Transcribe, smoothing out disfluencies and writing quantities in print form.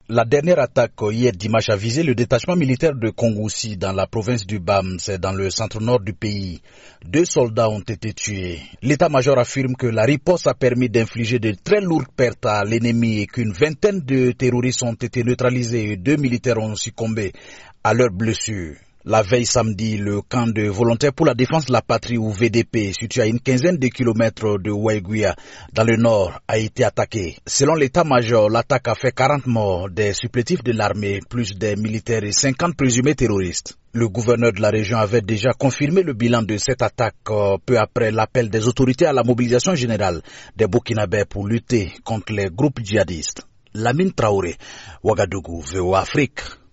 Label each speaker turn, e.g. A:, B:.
A: La dernière attaque hier dimanche a visé le détachement militaire de Kongoussi dans la province du Bam, c'est dans le centre-nord du pays. 2 soldats ont été tués. L'état-major affirme que la riposte a permis d'infliger de très lourdes pertes à l'ennemi et qu'une vingtaine de terroristes ont été neutralisés et 2 militaires ont succombé à leurs blessures. La veille samedi, le camp de volontaires pour la défense de la patrie ou VDP, situé à une quinzaine de kilomètres de Waiguia, dans le nord, a été attaqué. Selon l'état-major, l'attaque a fait 40 morts, des supplétifs de l'armée, plus des militaires et 50 présumés terroristes. Le gouverneur de la région avait déjà confirmé le bilan de cette attaque peu après l'appel des autorités à la mobilisation générale des Burkinabés pour lutter contre les groupes djihadistes. Lamine Traoré, Ouagadougou, VOA Afrique.